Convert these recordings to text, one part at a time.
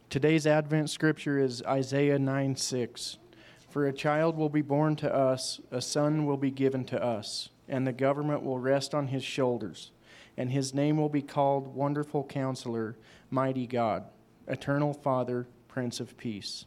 Today's Advent scripture is Isaiah 9:6. For a child will be born to us, a son will be given to us, and the government will rest on his shoulders. And his name will be called Wonderful Counselor, Mighty God, Eternal Father, Prince of Peace.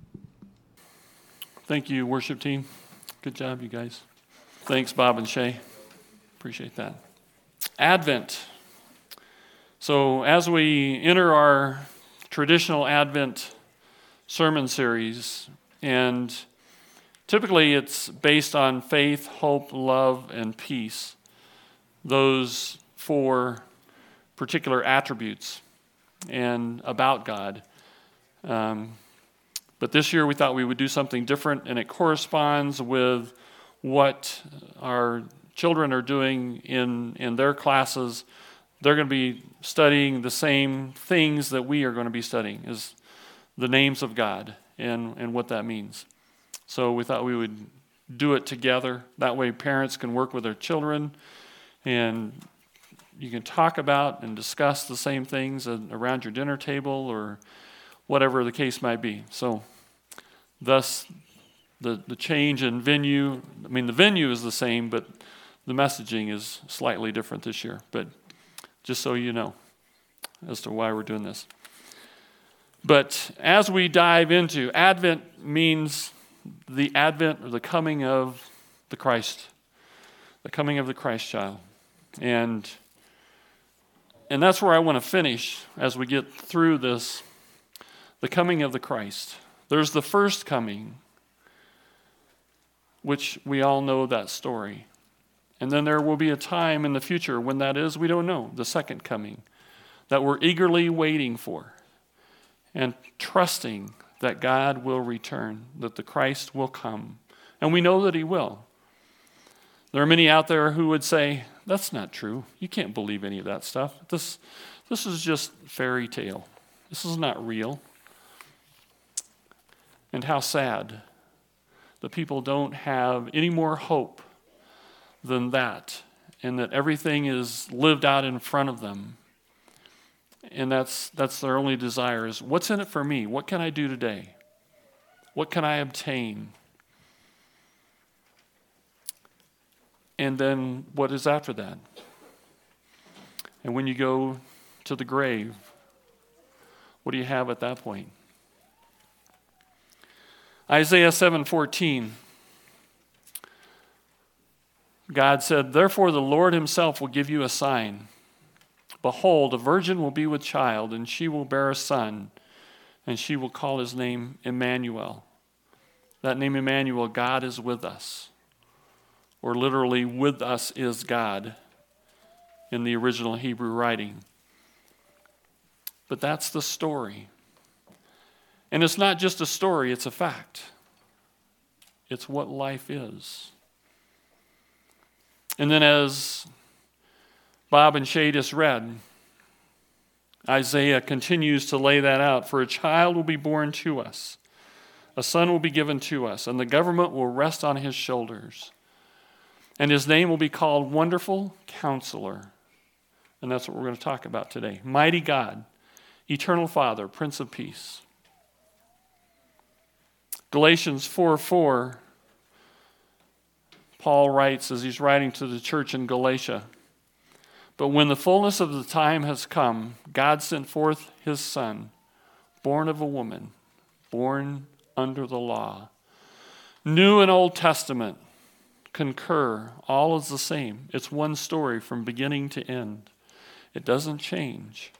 Thank you, worship team. Good job, you guys. Thanks, Bob and Shay. Appreciate that. Advent. So as we enter our traditional Advent sermon series, and typically it's based on faith, hope, love, and peace, those four particular attributes and about God. But this year we thought we would do something different, and it corresponds with what our children are doing in their classes. They're going to be studying the same things that we are going to be studying, is the names of God and what that means. So we thought we would do it together. That way parents can work with their children, and you can talk about and discuss the same things around your dinner table or whatever the case might be. So thus the change in venue, the venue is the same, but the messaging is slightly different this year. But just so you know as to why we're doing this. But as we dive into Advent, means the advent or the coming of the Christ, the coming of the Christ child. And that's where I want to finish as we get through this, the coming of the Christ. There's the first coming, which we all know that story. And then there will be a time in the future when that is, we don't know, the second coming, that we're eagerly waiting for and trusting that God will return, that the Christ will come. And we know that he will. There are many out there who would say, that's not true. You can't believe any of that stuff. This is just fairy tale. This is not real. And how sad that people don't have any more hope than that, and that everything is lived out in front of them. And that's their only desire is, what's in it for me? What can I do today? What can I obtain? And then what is after that? And when you go to the grave, what do you have at that point? Isaiah 7:14. God said, therefore the Lord himself will give you a sign. Behold, a virgin will be with child, and she will bear a son, and she will call his name Emmanuel. That name Emmanuel, God is with us. Or literally, with us is God in the original Hebrew writing. But that's the story. And it's not just a story, it's a fact. It's what life is. And then as Bob and Shay just read, Isaiah continues to lay that out. For a child will be born to us, a son will be given to us, and the government will rest on his shoulders. And his name will be called Wonderful Counselor. And that's what we're going to talk about today. Mighty God, Eternal Father, Prince of Peace. Galatians 4:4, Paul writes as he's writing to the church in Galatia, but when the fullness of the time has come, God sent forth his Son, born of a woman, born under the law. New and Old Testament concur, all is the same. It's one story from beginning to end. It doesn't change.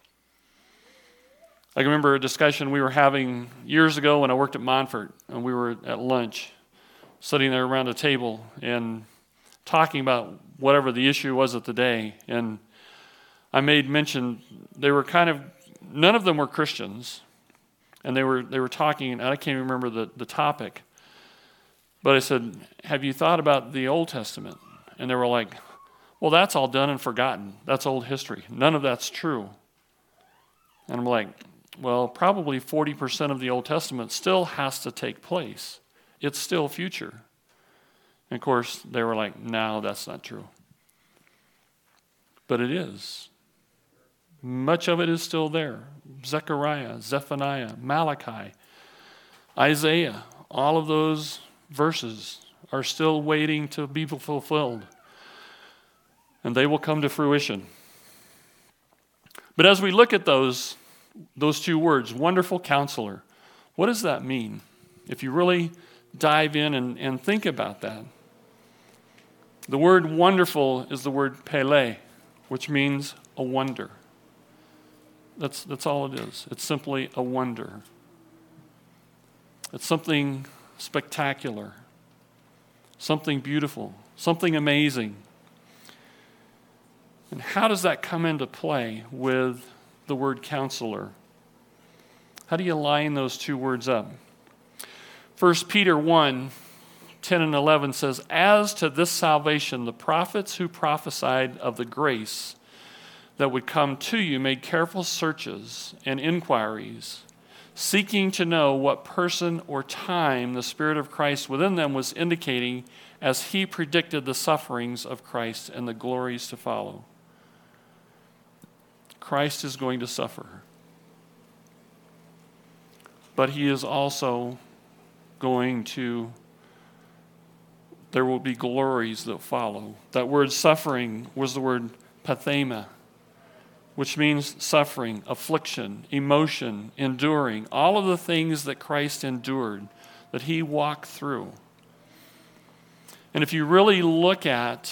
I remember a discussion we were having years ago when I worked at Montfort, and we were at lunch, sitting there around a table and talking about whatever the issue was of the day. And I made mention, they were none of them were Christians, and they were talking, and I can't remember the topic, but I said, have you thought about the Old Testament? And they were like, well, that's all done and forgotten. That's old history. None of that's true. And I'm like, well, probably 40% of the Old Testament still has to take place. It's still future. And of course, they were like, no, that's not true. But it is. Much of it is still there. Zechariah, Zephaniah, Malachi, Isaiah, all of those verses are still waiting to be fulfilled. And they will come to fruition. But as we look at those two words, wonderful counselor, what does that mean? If you really dive in and think about that. The word wonderful is the word Pele, which means a wonder. That's all it is. It's simply a wonder. It's something spectacular, something beautiful, something amazing. And how does that come into play with the word counselor? How do you line those two words up? 1 Peter 1, 10 and 11 says, "As to this salvation, the prophets who prophesied of the grace that would come to you made careful searches and inquiries, seeking to know what person or time the Spirit of Christ within them was indicating as he predicted the sufferings of Christ and the glories to follow." Christ is going to suffer. But he is also there will be glories that follow. That word suffering was the word pathema, which means suffering, affliction, emotion, enduring, all of the things that Christ endured, that he walked through. And if you really look at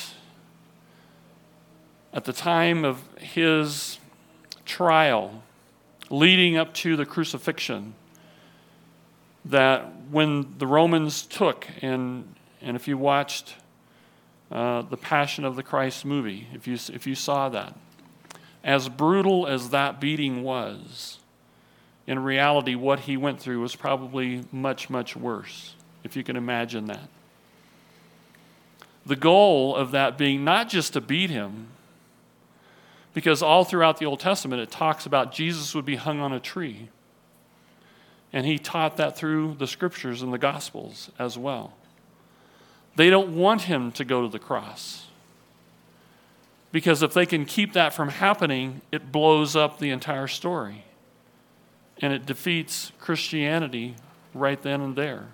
the time of his trial leading up to the crucifixion, that when the Romans took, and if you watched the Passion of the Christ movie, if you saw that, as brutal as that beating was, in reality what he went through was probably much, much worse, if you can imagine that. The goal of that being not just to beat him, because all throughout the Old Testament it talks about Jesus would be hung on a tree. And he taught that through the scriptures and the Gospels as well. They don't want him to go to the cross. Because if they can keep that from happening, it blows up the entire story. And it defeats Christianity right then and there.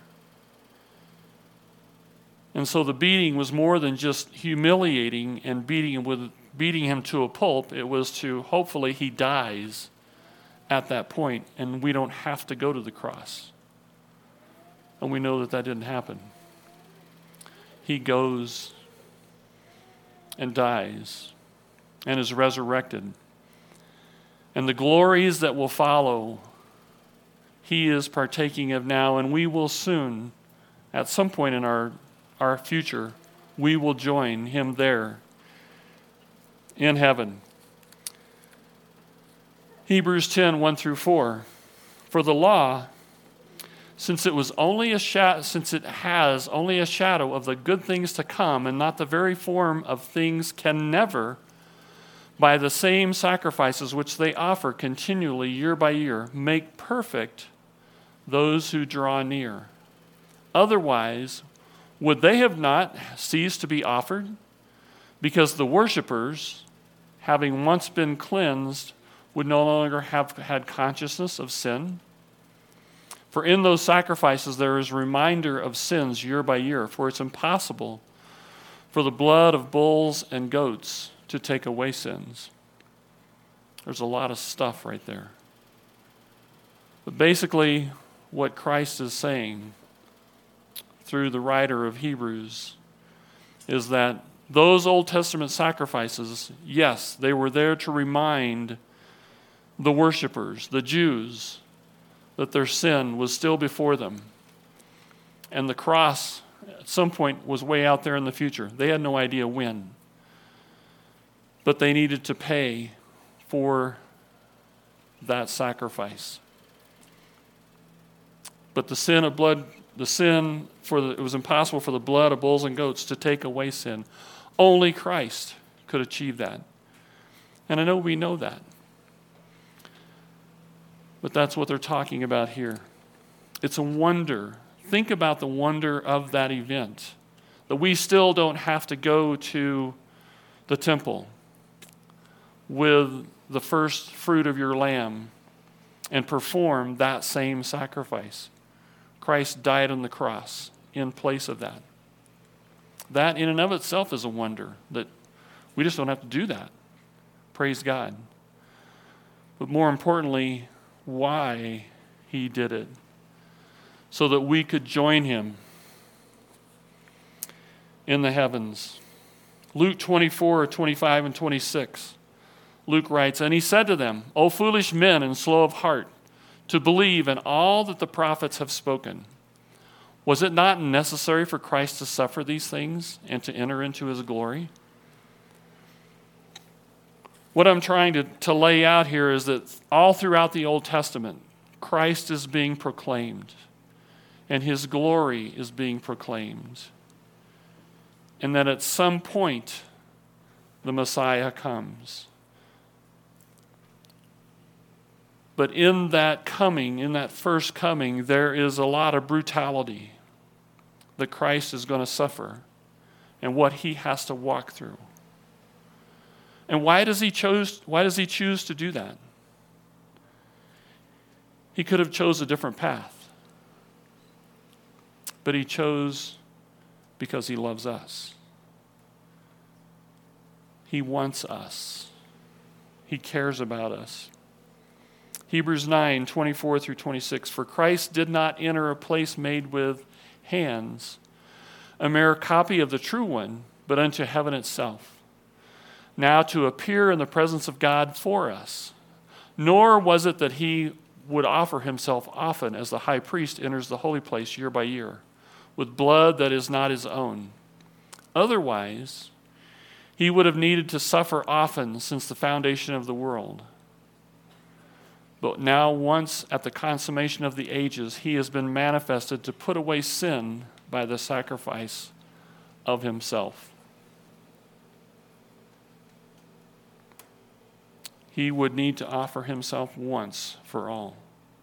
And so the beating was more than just humiliating and beating him to a pulp. It was to, hopefully, he dies at that point, and we don't have to go to the cross. And we know that that didn't happen. He goes and dies and is resurrected. And the glories that will follow, he is partaking of now, and we will soon, at some point in our future, we will join him there in heaven. Hebrews 10, 1 through 4. For the law, since it has only a shadow of the good things to come and not the very form of things, can never, by the same sacrifices which they offer continually year by year, make perfect those who draw near. Otherwise, would they have not ceased to be offered? Because the worshipers, having once been cleansed, would no longer have had consciousness of sin. For in those sacrifices there is reminder of sins year by year, for it's impossible for the blood of bulls and goats to take away sins. There's a lot of stuff right there. But basically, what Christ is saying through the writer of Hebrews is that those Old Testament sacrifices, yes, they were there to remind the worshipers, the Jews, that their sin was still before them. And the cross, at some point, was way out there in the future. They had no idea when. But they needed to pay for that sacrifice. But it was impossible for the blood of bulls and goats to take away sin. Only Christ could achieve that. And I know we know that. But that's what they're talking about here. It's a wonder. Think about the wonder of that event. That we still don't have to go to the temple with the first fruit of your lamb and perform that same sacrifice. Christ died on the cross in place of that. That in and of itself is a wonder that we just don't have to do that. Praise God. But more importantly, why he did it. So that we could join him in the heavens. Luke 24, 25, and 26. Luke writes, "And he said to them, O foolish men and slow of heart, to believe in all that the prophets have spoken. Was it not necessary for Christ to suffer these things and to enter into his glory?" What I'm trying to lay out here is that all throughout the Old Testament, Christ is being proclaimed, and his glory is being proclaimed. And that at some point, the Messiah comes. But in that coming, in that first coming, there is a lot of brutality that Christ is going to suffer and what he has to walk through. And why does he choose to do that? He could have chose a different path. But he chose because he loves us. He wants us. He cares about us. Hebrews 9, 24 through 26. For Christ did not enter a place made with hands, a mere copy of the true one, but unto heaven itself, now to appear in the presence of God for us. Nor was it that he would offer himself often as the high priest enters the holy place year by year, with blood that is not his own. Otherwise, he would have needed to suffer often since the foundation of the world. But now, once at the consummation of the ages, he has been manifested to put away sin by the sacrifice of himself. He would need to offer himself once for all.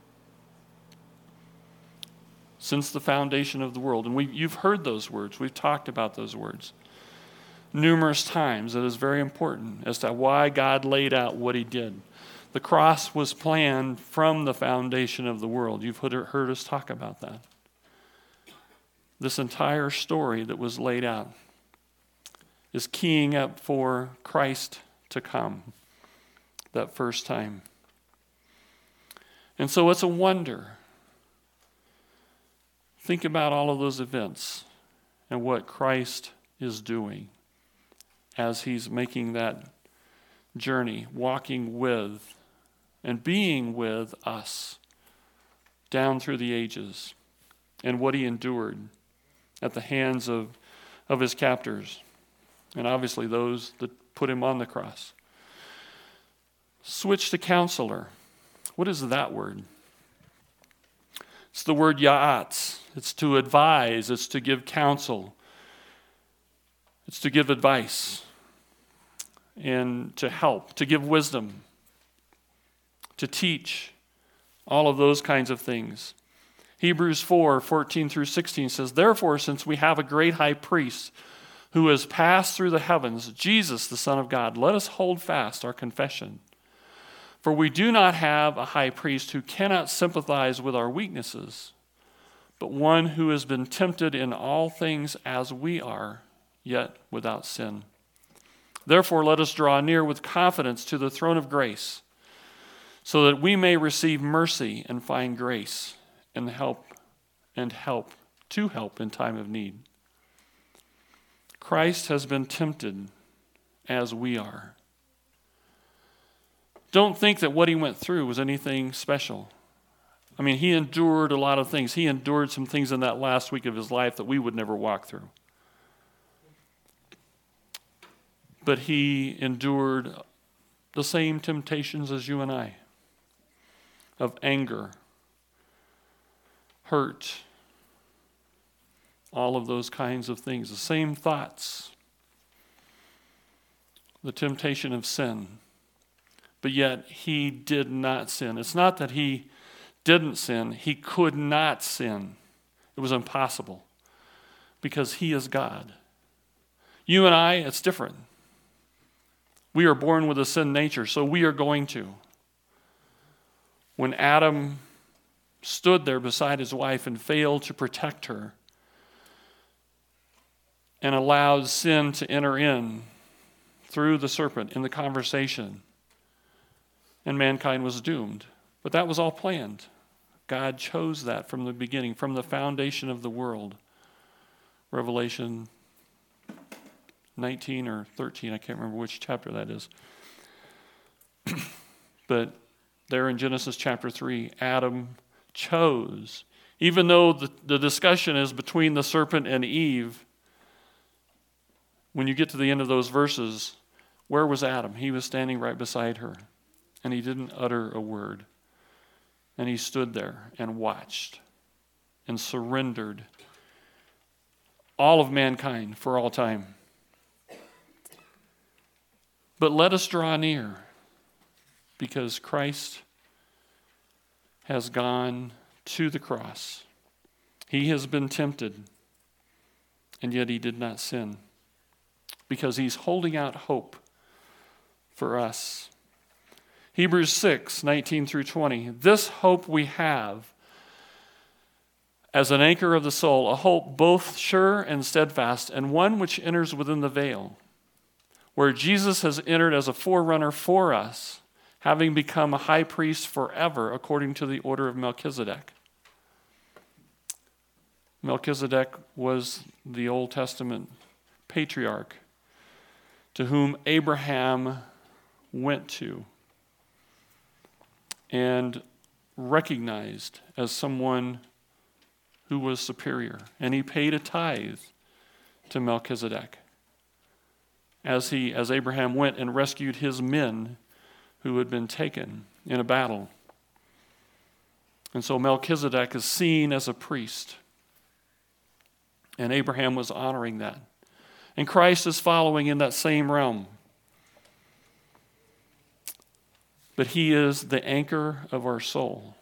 Since the foundation of the world. And you've heard those words. We've talked about those words numerous times. It is very important as to why God laid out what he did. The cross was planned from the foundation of the world. You've heard us talk about that. This entire story that was laid out is keying up for Christ to come that first time. And so it's a wonder. Think about all of those events and what Christ is doing as he's making that journey, walking with and being with us down through the ages, and what he endured at the hands of his captors, and obviously those that put him on the cross. Switch to counselor. What is that word? It's the word ya'atz. It's to advise. It's to give counsel. It's to give advice and to help, to give wisdom, to teach, all of those kinds of things. Hebrews 4, 14 through 16 says, Therefore, since we have a great high priest who has passed through the heavens, Jesus, the Son of God, let us hold fast our confession. For we do not have a high priest who cannot sympathize with our weaknesses, but one who has been tempted in all things as we are, yet without sin. Therefore, let us draw near with confidence to the throne of grace, so that we may receive mercy and find grace and help in time of need. Christ has been tempted as we are. Don't think that what he went through was anything special. I mean, he endured a lot of things. He endured some things in that last week of his life that we would never walk through. But he endured the same temptations as you and I, of anger, hurt, all of those kinds of things, the same thoughts, the temptation of sin. But yet he did not sin. It's not that he didn't sin, he could not sin. It was impossible because he is God. You and I, it's different. We are born with a sin nature, so we are going to. When Adam stood there beside his wife and failed to protect her and allowed sin to enter in through the serpent in the conversation, and mankind was doomed. But that was all planned. God chose that from the beginning, from the foundation of the world. Revelation 19 or 13, I can't remember which chapter that is. But there in Genesis chapter 3, Adam chose. Even though the discussion is between the serpent and Eve, when you get to the end of those verses, where was Adam? He was standing right beside her, and he didn't utter a word. And he stood there and watched and surrendered all of mankind for all time. But let us draw near, because Christ has gone to the cross. He has been tempted, and yet he did not sin, because he's holding out hope for us. Hebrews 6, 19 through 20. This hope we have as an anchor of the soul, a hope both sure and steadfast, and one which enters within the veil, where Jesus has entered as a forerunner for us, having become a high priest forever according to the order of Melchizedek. Melchizedek was the Old Testament patriarch to whom Abraham went to and recognized as someone who was superior. And he paid a tithe to Melchizedek as Abraham went and rescued his men who had been taken in a battle. And so Melchizedek is seen as a priest. And Abraham was honoring that. And Christ is following in that same realm. But he is the anchor of our soul,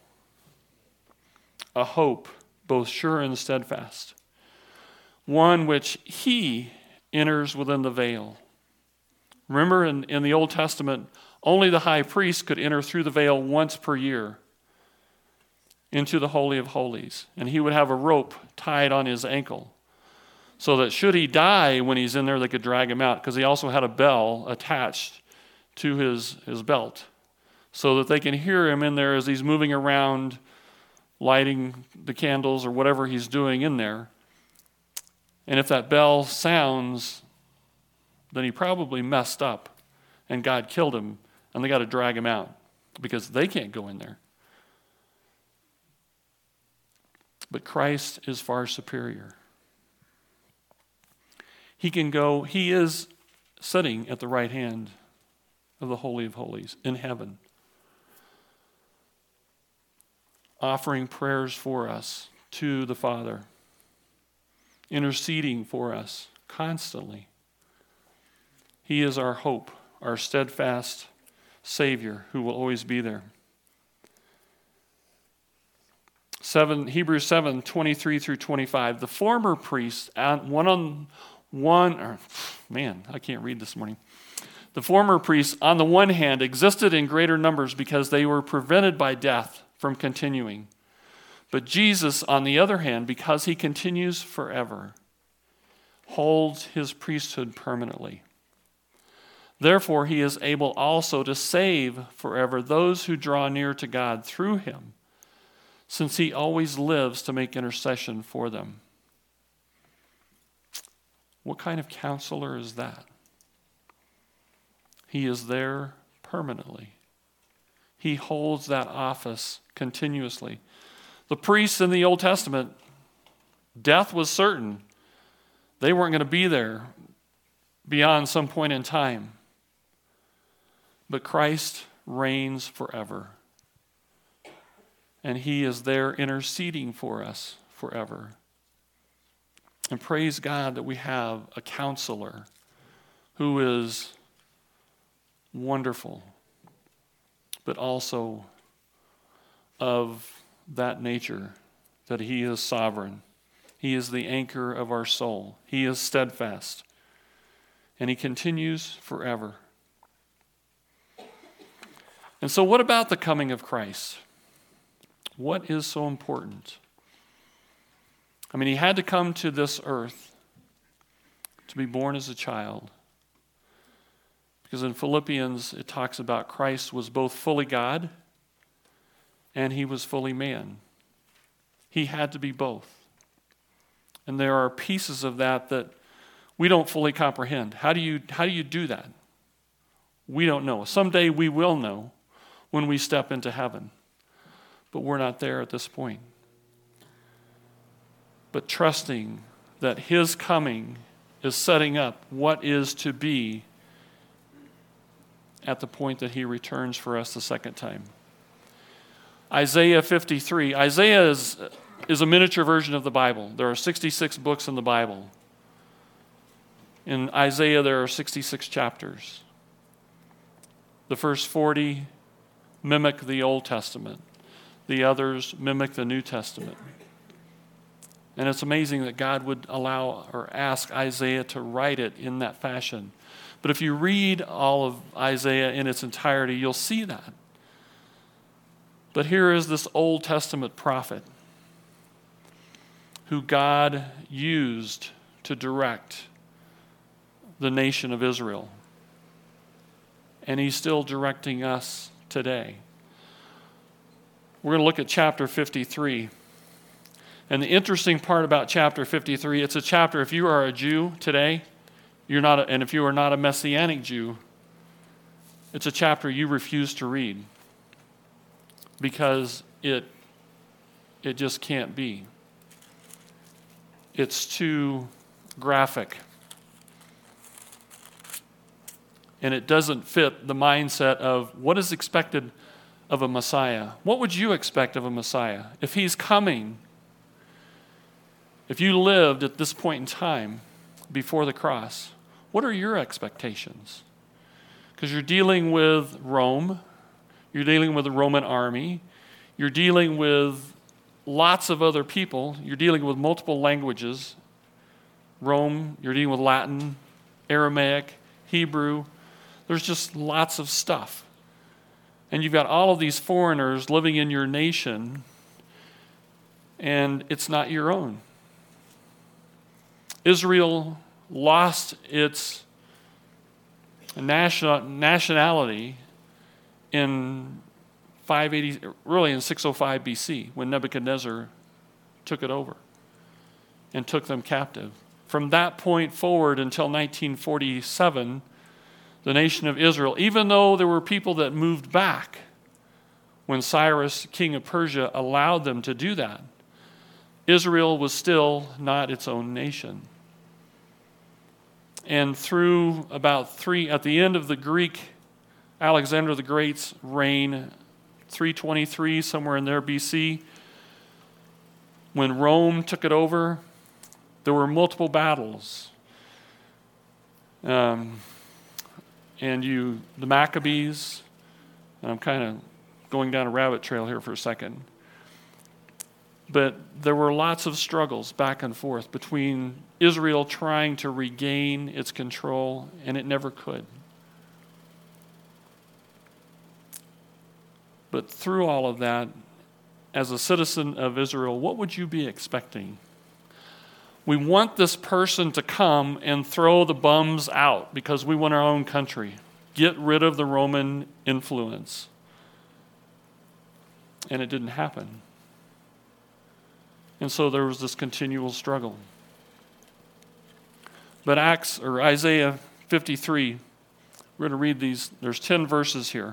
a hope both sure and steadfast, one which he enters within the veil. Remember, in the Old Testament, only the high priest could enter through the veil once per year into the Holy of Holies, and he would have a rope tied on his ankle so that should he die when he's in there, they could drag him out, because he also had a bell attached to his belt so that they can hear him in there as he's moving around, lighting the candles or whatever he's doing in there. And if that bell sounds, then he probably messed up and God killed him, and they got to drag him out because they can't go in there. But Christ is far superior. He can go, he is sitting at the right hand of the Holy of Holies in heaven, offering prayers for us to the Father, interceding for us constantly. He is our hope, our steadfast Savior who will always be there. Hebrews 7, 23 through 25. The former priests, I can't read this morning. The former priests, on the one hand, existed in greater numbers because they were prevented by death from continuing. But Jesus, on the other hand, because he continues forever, holds his priesthood permanently. Therefore, he is able also to save forever those who draw near to God through him, since he always lives to make intercession for them. What kind of counselor is that? He is there permanently. He holds that office continuously. The priests in the Old Testament, death was certain. They weren't going to be there beyond some point in time. But Christ reigns forever. And he is there interceding for us forever. And praise God that we have a counselor who is wonderful, but also of that nature, that he is sovereign. He is the anchor of our soul. He is steadfast. And he continues forever. And so what about the coming of Christ? What is so important? I mean, he had to come to this earth to be born as a child. Because in Philippians, it talks about Christ was both fully God and he was fully man. He had to be both. And there are pieces of that we don't fully comprehend. How do you do that? We don't know. Someday we will know when we step into heaven. But we're not there at this point. But trusting that his coming is setting up what is to be at the point that he returns for us the second time. Isaiah 53. Isaiah is a miniature version of the Bible. There are 66 books in the Bible. In Isaiah, there are 66 chapters. The first 40 mimic the Old Testament. The others mimic the New Testament. And it's amazing that God would allow or ask Isaiah to write it in that fashion. But if you read all of Isaiah in its entirety, you'll see that. But here is this Old Testament prophet who God used to direct the nation of Israel. And he's still directing us today. We're going to look at chapter 53. And the interesting part about chapter 53, it's a chapter, if you are a Jew today, and if you are not a Messianic Jew, it's a chapter you refuse to read because it just can't be. It's too graphic. And it doesn't fit the mindset of what is expected of a Messiah. What would you expect of a Messiah? If he's coming, if you lived at this point in time before the cross, what are your expectations? Because you're dealing with Rome, you're dealing with the Roman army, you're dealing with lots of other people, you're dealing with multiple languages. Rome, you're dealing with Latin, Aramaic, Hebrew. There's just lots of stuff. And you've got all of these foreigners living in your nation, and it's not your own. Israel lost its nationality in 580, really in 605 BC, when Nebuchadnezzar took it over and took them captive. From that point forward until 1947, the nation of Israel, even though there were people that moved back when Cyrus, king of Persia, allowed them to do that, Israel was still not its own nation. And through at the end of the Greek, Alexander the Great's reign, 323, somewhere in there BC, when Rome took it over, there were multiple battles. The Maccabees, and I'm kind of going down a rabbit trail here for a second, but there were lots of struggles back and forth between Israel trying to regain its control, and it never could. But through all of that, as a citizen of Israel, what would you be expecting? We want this person to come and throw the bums out because we want our own country. Get rid of the Roman influence. And it didn't happen. And so there was this continual struggle. But Isaiah 53, we're going to read these. There's 10 verses here.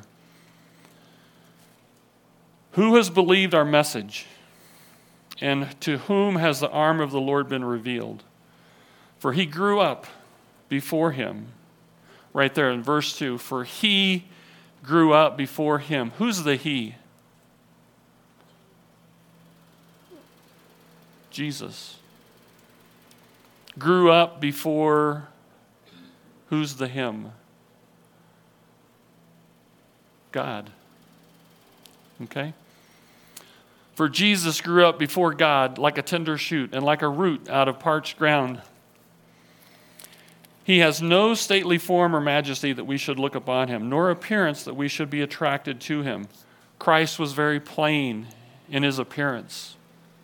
Who has believed our message? And to whom has the arm of the Lord been revealed? For he grew up before him. Right there in verse 2. For he grew up before him. Who's the he? Jesus. Grew up before, who's the him? God. Okay? For Jesus grew up before God like a tender shoot and like a root out of parched ground. He has no stately form or majesty that we should look upon him, nor appearance that we should be attracted to him. Christ was very plain in his appearance.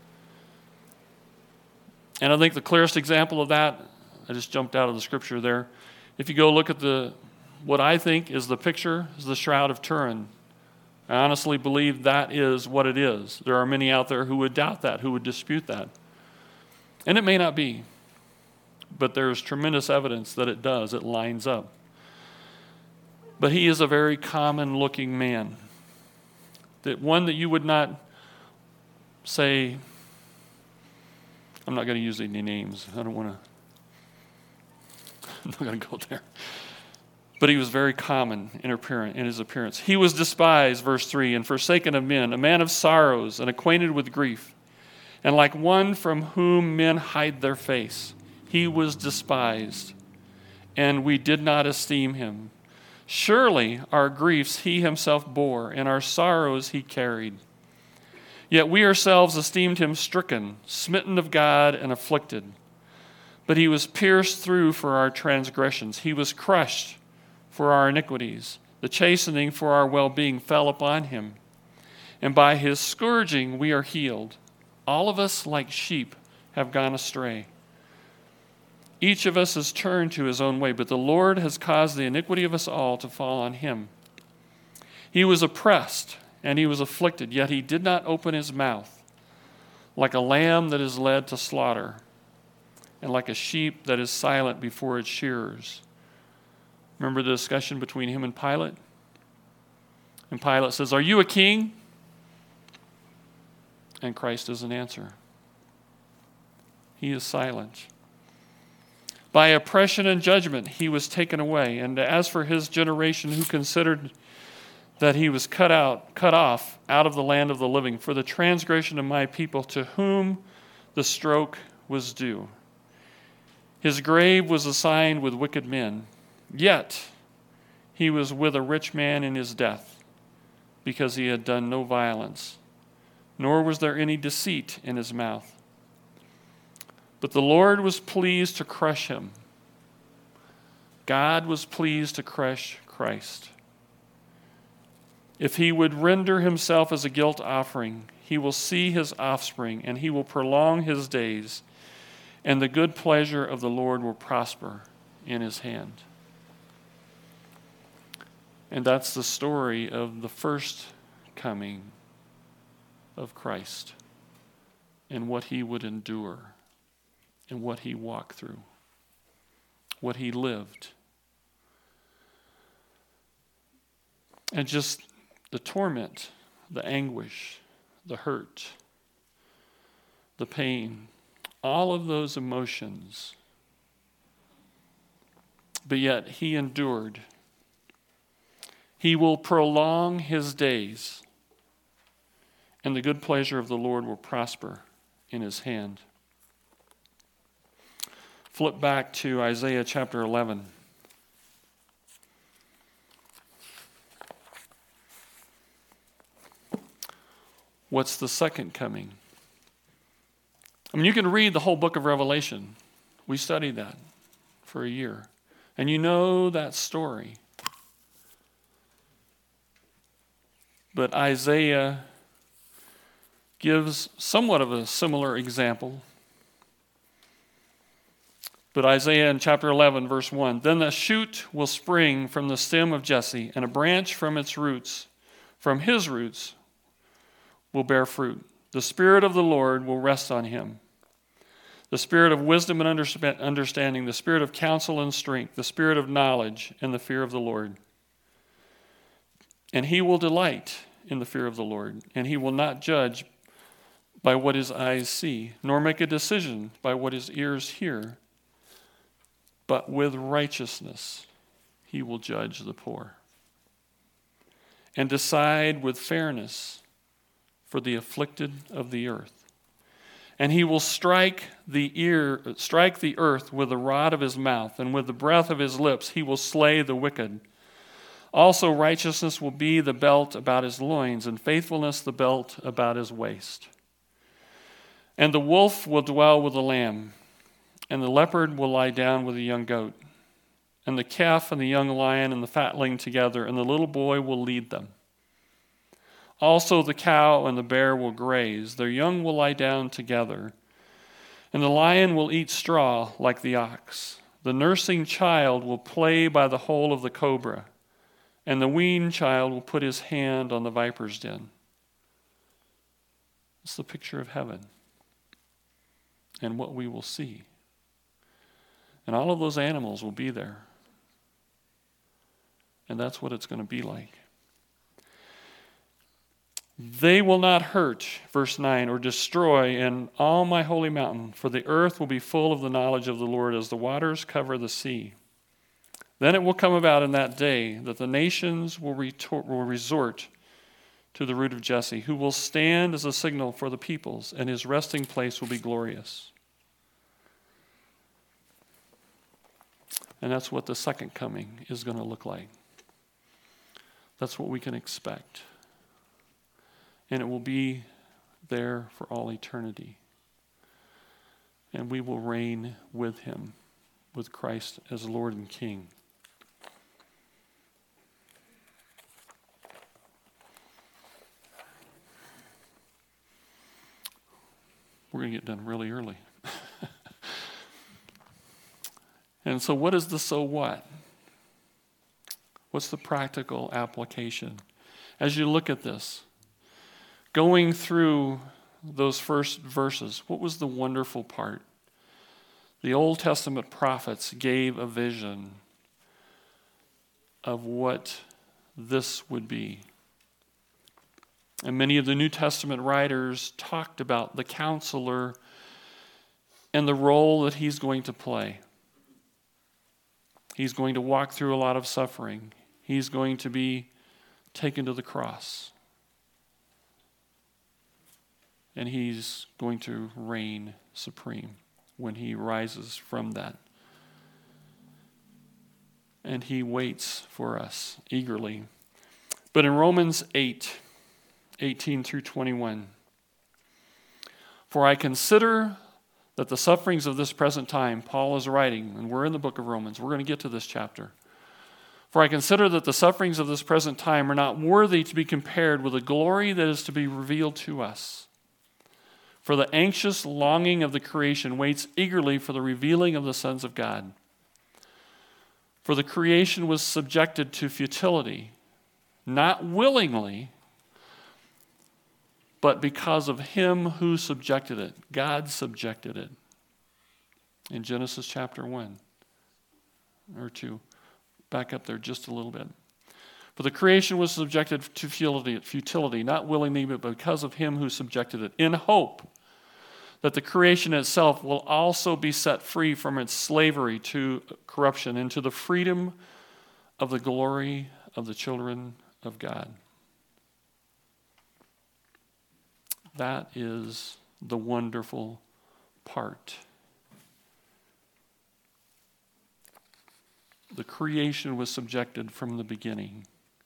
And I think the clearest example of that, I just jumped out of the scripture there. If you go look at what I think is the picture, is the Shroud of Turin. I honestly believe that is what it is. There are many out there who would doubt that, who would dispute that. And it may not be, but there's tremendous evidence that it does. It lines up. But he is a very common-looking man. One that you would not say, I'm not going to use any names. I don't want to, I'm not going to go there. But he was very common in his appearance. He was despised, verse 3, and forsaken of men, a man of sorrows and acquainted with grief. And like one from whom men hide their face, he was despised, and we did not esteem him. Surely our griefs he himself bore, and our sorrows he carried. Yet we ourselves esteemed him stricken, smitten of God, and afflicted. But he was pierced through for our transgressions. He was crushed for our iniquities. The chastening for our well-being fell upon him. And by his scourging we are healed. All of us, like sheep, have gone astray. Each of us has turned to his own way, but the Lord has caused the iniquity of us all to fall on him. He was oppressed and he was afflicted, yet he did not open his mouth. Like a lamb that is led to slaughter, and like a sheep that is silent before its shearers. Remember the discussion between him and Pilate? And Pilate says, "Are you a king?" And Christ doesn't answer. He is silent. By oppression and judgment he was taken away. And as for his generation, who considered that he was cut off out of the land of the living, for the transgression of my people, to whom the stroke was due. His grave was assigned with wicked men, yet he was with a rich man in his death, because he had done no violence, nor was there any deceit in his mouth. But the Lord was pleased to crush him. God was pleased to crush Christ. If he would render himself as a guilt offering, he will see his offspring, and he will prolong his days, and the good pleasure of the Lord will prosper in his hand. And that's the story of the first coming of Christ, and what he would endure, and what he walked through, what he lived. And just the torment, the anguish, the hurt, the pain, all of those emotions. But yet he endured. He will prolong his days, and the good pleasure of the Lord will prosper in his hand. Flip back to Isaiah chapter 11. What's the second coming? I mean, you can read the whole book of Revelation. We studied that for a year. And you know that story. But Isaiah gives somewhat of a similar example. But Isaiah in chapter 11, verse 1, "Then a shoot will spring from the stem of Jesse, and a branch from his roots will bear fruit. The Spirit of the Lord will rest on him. The Spirit of wisdom and understanding, the Spirit of counsel and strength, the Spirit of knowledge and the fear of the Lord. And he will delight in the fear of the Lord, and he will not judge by what his eyes see, nor make a decision by what his ears hear. But with righteousness he will judge the poor, and decide with fairness for the afflicted of the earth. And he will strike the earth with the rod of his mouth, and with the breath of his lips he will slay the wicked. Also righteousness will be the belt about his loins, and faithfulness the belt about his waist. And the wolf will dwell with the lamb, and the leopard will lie down with the young goat, and the calf and the young lion and the fatling together, and the little boy will lead them. Also the cow and the bear will graze, their young will lie down together, and the lion will eat straw like the ox. The nursing child will play by the hole of the cobra, and the weaned child will put his hand on the viper's den. It's the picture of heaven and what we will see. And all of those animals will be there. And that's what it's going to be like. They will not hurt, verse 9, or destroy in all my holy mountain, for the earth will be full of the knowledge of the Lord as the waters cover the sea. Then it will come about in that day that the nations will resort to the root of Jesse, who will stand as a signal for the peoples, and his resting place will be glorious. And that's what the second coming is going to look like. That's what we can expect. And it will be there for all eternity. And we will reign with him, with Christ as Lord and King. We're going to get done really early. And so what is the so what? What's the practical application? As you look at this, going through those first verses, what was the wonderful part? The Old Testament prophets gave a vision of what this would be. And many of the New Testament writers talked about the counselor and the role that he's going to play. He's going to walk through a lot of suffering. He's going to be taken to the cross. And he's going to reign supreme when he rises from that. And he waits for us eagerly. But in Romans 8:18 through 21, for I consider that the sufferings of this present time, Paul is writing, and we're in the book of Romans, we're going to get to this chapter. For I consider that the sufferings of this present time are not worthy to be compared with the glory that is to be revealed to us. For the anxious longing of the creation waits eagerly for the revealing of the sons of God. For the creation was subjected to futility, not willingly, but because of him who subjected it. God subjected it. In Genesis chapter 1 or 2. Back up there just a little bit. For the creation was subjected to futility, not willingly, but because of him who subjected it, in hope that the creation itself will also be set free from its slavery to corruption into the freedom of the glory of the children of God. That is the wonderful part. The creation was subjected from the beginning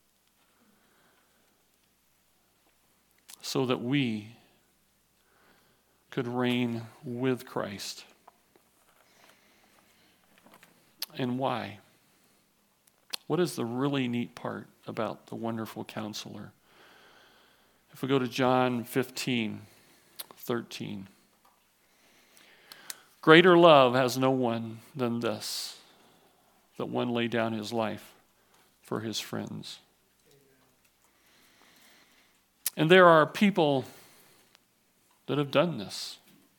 so that we could reign with Christ. And why? What is the really neat part about the wonderful counselor? If we go to John 15:13. Greater love has no one than this, that one lay down his life for his friends. And there are people that have done this.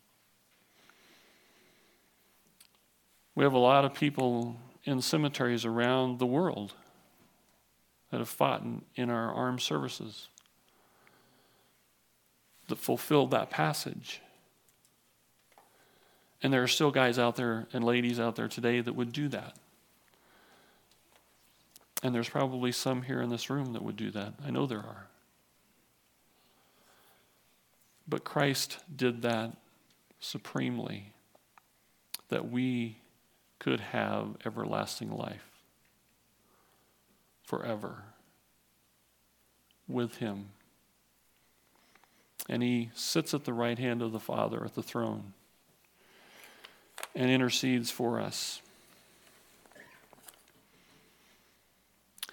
We have a lot of people in cemeteries around the world that have fought in our armed services, that fulfilled that passage. And there are still guys out there and ladies out there today that would do that. And there's probably some here in this room that would do that. I know there are. But Christ did that supremely, that we could have everlasting life forever with him. And he sits at the right hand of the Father at the throne and intercedes for us.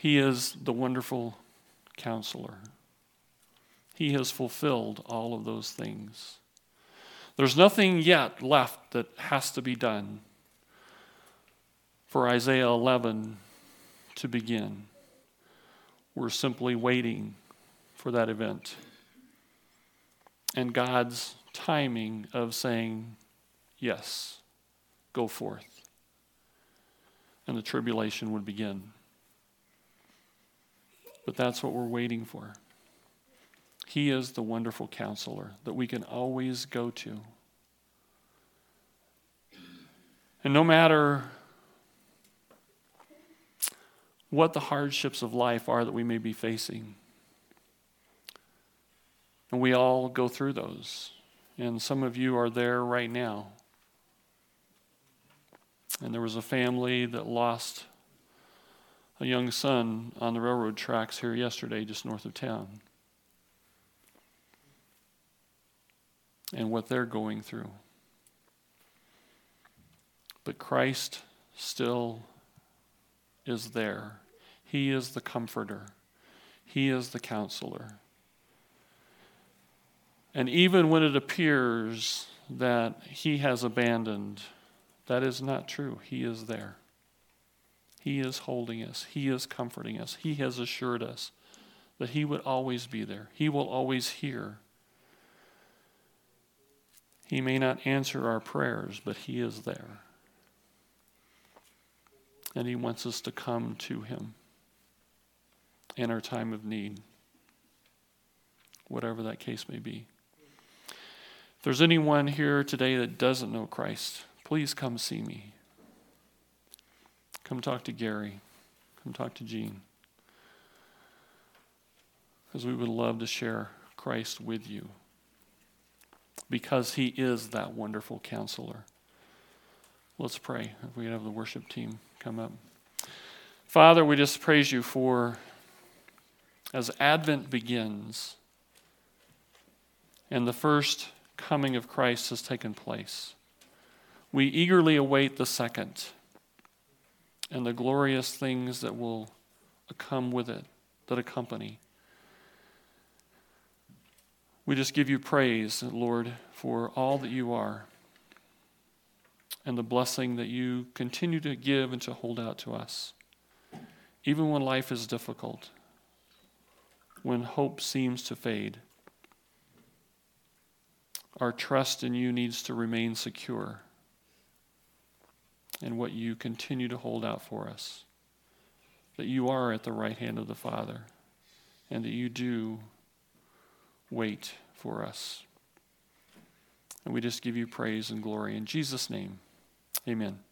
He is the wonderful counselor. He has fulfilled all of those things. There's nothing yet left that has to be done for Isaiah 11 to begin. We're simply waiting for that event. And God's timing of saying, yes, go forth. And the tribulation would begin. But that's what we're waiting for. He is the wonderful counselor that we can always go to. And no matter what the hardships of life are that we may be facing, and we all go through those, and some of you are there right now. And there was a family that lost a young son on the railroad tracks here yesterday, just north of town. And what they're going through. But Christ still is there. He is the comforter. He is the counselor. And even when it appears that he has abandoned, that is not true. He is there. He is holding us. He is comforting us. He has assured us that he would always be there. He will always hear. He may not answer our prayers, but he is there. And he wants us to come to him in our time of need, whatever that case may be. If there's anyone here today that doesn't know Christ, please come see me. Come talk to Gary. Come talk to Jean. Because we would love to share Christ with you. Because he is that wonderful counselor. Let's pray. If we have the worship team come up. Father, we just praise you for, as Advent begins, and the first coming of Christ has taken place, we eagerly await the second and the glorious things that will come with it, that accompany. We just give you praise, Lord, for all that you are and the blessing that you continue to give and to hold out to us. Even when life is difficult, when hope seems to fade, our trust in you needs to remain secure in what you continue to hold out for us, that you are at the right hand of the Father, and that you do wait for us. And we just give you praise and glory in Jesus' name. Amen.